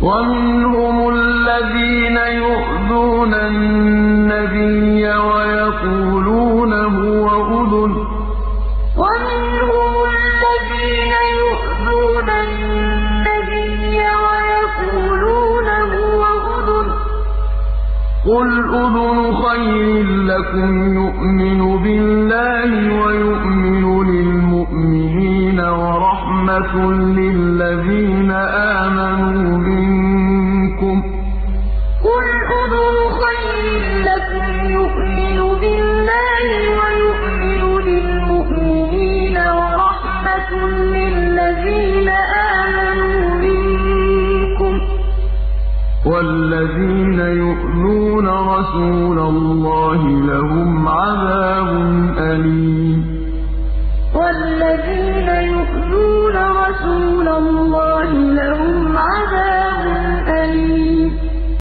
وَمِنْهُمُ الَّذِينَ يُؤْذُونَ النَّبِيَّ وَيَقُولُونَ هُوَ أُذُنٌ ۚ قُلْ أُذُنُ خَيْرٍ لَّكُمْ يُؤْمِنُ بِاللَّهِ وَيُؤْمِنُ لِلْمُؤْمِنِينَ وَرَحْمَةٌ لِّلَّذِينَ آمَنُوا مِنكُمْ ۚ وَالَّذِينَ يُؤْذُونَ رَسُولَ اللَّهِ لَهُمْ عَذَابٌ أَلِيمٌ